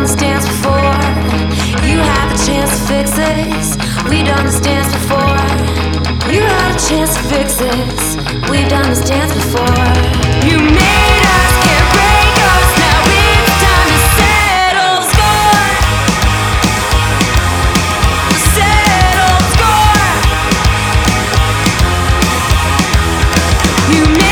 this dance before. You had the chance to fix this. We've done this dance before. You had a chance to fix this. We've done this dance before. You made us, can't break us. Now it's time to settle score. Settle score. You